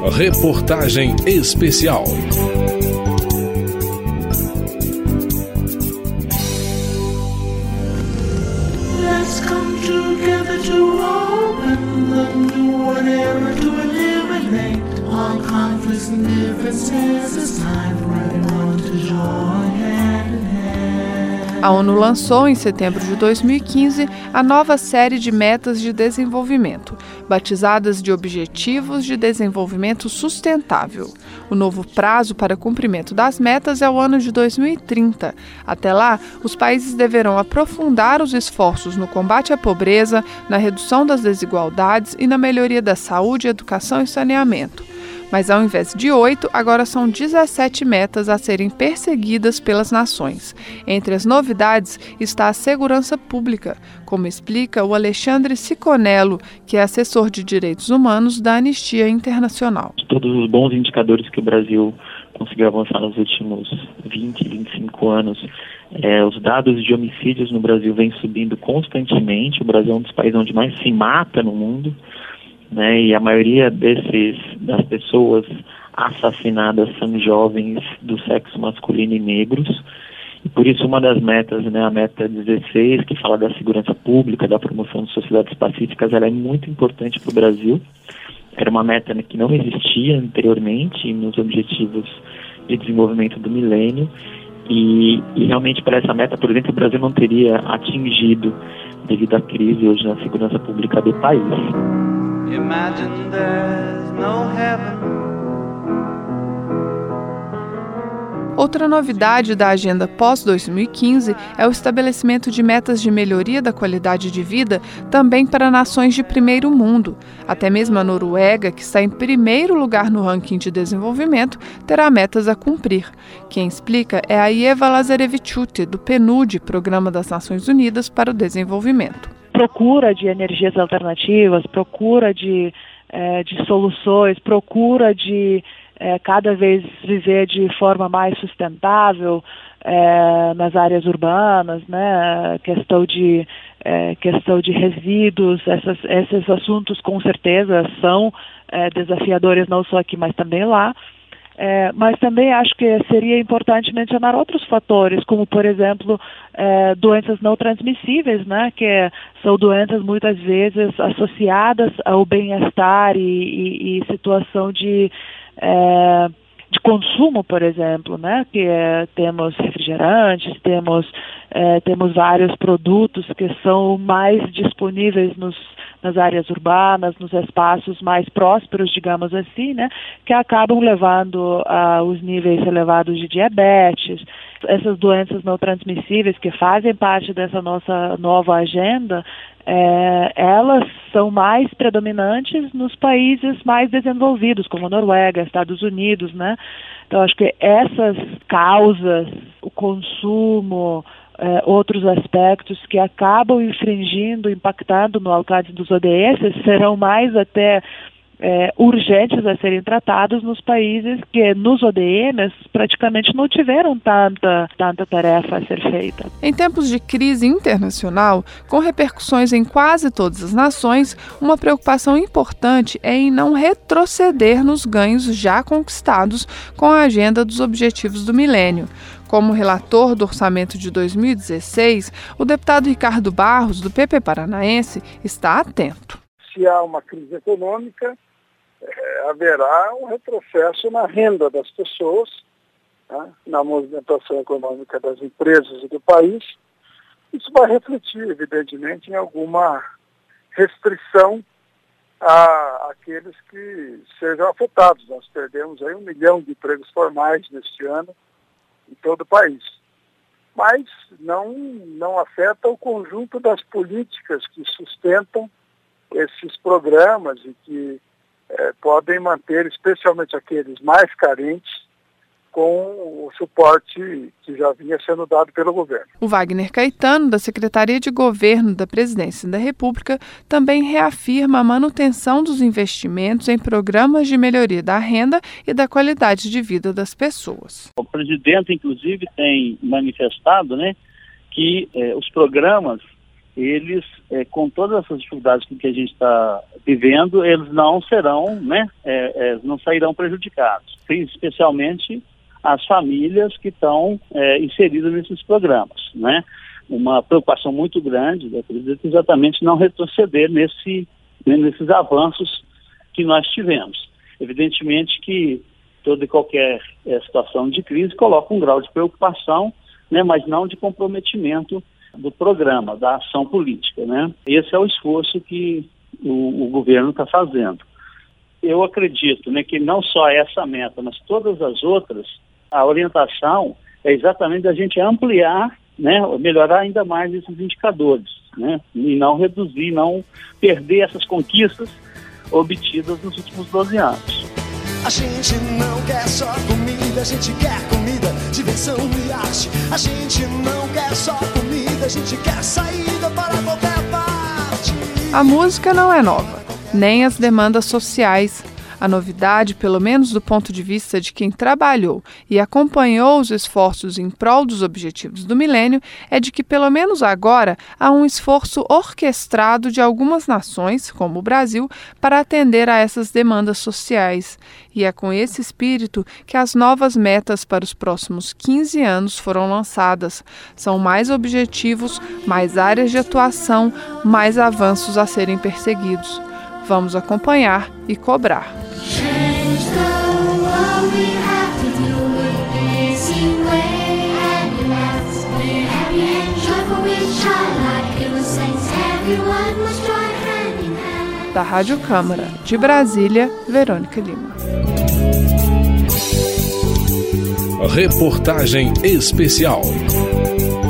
Reportagem especial. Let's come together to open the new era to eliminate all conflicts and differences. It's time for everyone to join hand in hand. A ONU lançou em setembro de 2015 a nova série de metas de desenvolvimento, batizadas de Objetivos de Desenvolvimento Sustentável. O novo prazo para cumprimento das metas é o ano de 2030. Até lá, os países deverão aprofundar os esforços no combate à pobreza, na redução das desigualdades e na melhoria da saúde, educação e saneamento. Mas ao invés de 8, agora são 17 metas a serem perseguidas pelas nações. Entre as novidades está a segurança pública, como explica o Alexandre Siconello, que é assessor de direitos humanos da Anistia Internacional. Todos os bons indicadores que o Brasil conseguiu avançar nos últimos 20, 25 anos, os dados de homicídios no Brasil vêm subindo constantemente. O Brasil é um dos países onde mais se mata no mundo. E a maioria das pessoas assassinadas são jovens do sexo masculino e negros. E por isso uma das metas, a meta 16, que fala da segurança pública, da promoção de sociedades pacíficas, ela é muito importante para o Brasil. Era uma meta que não existia anteriormente nos Objetivos de Desenvolvimento do Milênio. E realmente para essa meta, por exemplo, o Brasil não teria atingido devido à crise hoje na segurança pública do país. Imagine there's no heaven. Outra novidade da agenda pós-2015 é o estabelecimento de metas de melhoria da qualidade de vida também para nações de primeiro mundo. Até mesmo a Noruega, que está em primeiro lugar no ranking de desenvolvimento, terá metas a cumprir. Quem explica é a Ieva Lazarevičiūtė, do PNUD, Programa das Nações Unidas para o Desenvolvimento. Procura de energias alternativas, procura de soluções, procura de cada vez viver de forma mais sustentável nas áreas urbanas, questão de resíduos, esses assuntos com certeza são desafiadores não só aqui, mas também lá. Mas também acho que seria importante mencionar outros fatores, como, por exemplo, doenças não transmissíveis, que são doenças muitas vezes associadas ao bem-estar e situação de consumo, por exemplo, que temos refrigerantes, temos vários produtos que são mais disponíveis nas áreas urbanas, nos espaços mais prósperos, digamos assim, que acabam levando a os níveis elevados de diabetes. Essas doenças não transmissíveis que fazem parte dessa nossa nova agenda, elas são mais predominantes nos países mais desenvolvidos, como Noruega, Estados Unidos, Então, acho que essas causas, o consumo, outros aspectos que acabam infringindo, impactando no alcance dos ODS, serão mais até urgentes a serem tratados nos países que nos ODMs praticamente não tiveram tanta tarefa a ser feita. Em tempos de crise internacional, com repercussões em quase todas as nações, uma preocupação importante é em não retroceder nos ganhos já conquistados com a agenda dos Objetivos do Milênio. Como relator do orçamento de 2016, o deputado Ricardo Barros, do PP Paranaense, está atento. Se há uma crise econômica, haverá um retrocesso na renda das pessoas, na movimentação econômica das empresas e do país. Isso vai refletir, evidentemente, em alguma restrição àqueles que sejam afetados. Nós perdemos aí 1 milhão de empregos formais neste ano em todo o país. Mas não afeta o conjunto das políticas que sustentam esses programas e que podem manter, especialmente aqueles mais carentes, com o suporte que já vinha sendo dado pelo governo. O Wagner Caetano, da Secretaria de Governo da Presidência da República, também reafirma a manutenção dos investimentos em programas de melhoria da renda e da qualidade de vida das pessoas. O presidente, inclusive, tem manifestado, que os programas eles, com todas essas dificuldades que a gente está vivendo, eles não serão, né, não sairão prejudicados, especialmente as famílias que estão inseridas nesses programas, né? Uma preocupação muito grande da presidente exatamente não retroceder nesses avanços que nós tivemos. Evidentemente que toda e qualquer situação de crise coloca um grau de preocupação, né, mas não de comprometimento do programa, da ação política, né? Esse é o esforço que o governo está fazendo. Eu acredito, né, que não só essa meta, mas todas as outras, a orientação é exatamente a gente ampliar, né, melhorar ainda mais esses indicadores, né, e não reduzir, não perder essas conquistas obtidas nos últimos 12 anos. A gente não quer só comida, a gente quer comida, diversão e arte. A gente não quer só comida, a gente quer saída para qualquer parte. A música não é nova, nem as demandas sociais. A novidade, pelo menos do ponto de vista de quem trabalhou e acompanhou os esforços em prol dos objetivos do milênio, é de que, pelo menos agora, há um esforço orquestrado de algumas nações, como o Brasil, para atender a essas demandas sociais. E é com esse espírito que as novas metas para os próximos 15 anos foram lançadas. São mais objetivos, mais áreas de atuação, mais avanços a serem perseguidos. Vamos acompanhar e cobrar. Change the world, we have to do it easy way. And let's be happy and joyful with childlike innocence. Everyone must join hand in hand. Da Rádio Câmara, de Brasília, Verônica Lima. Reportagem especial.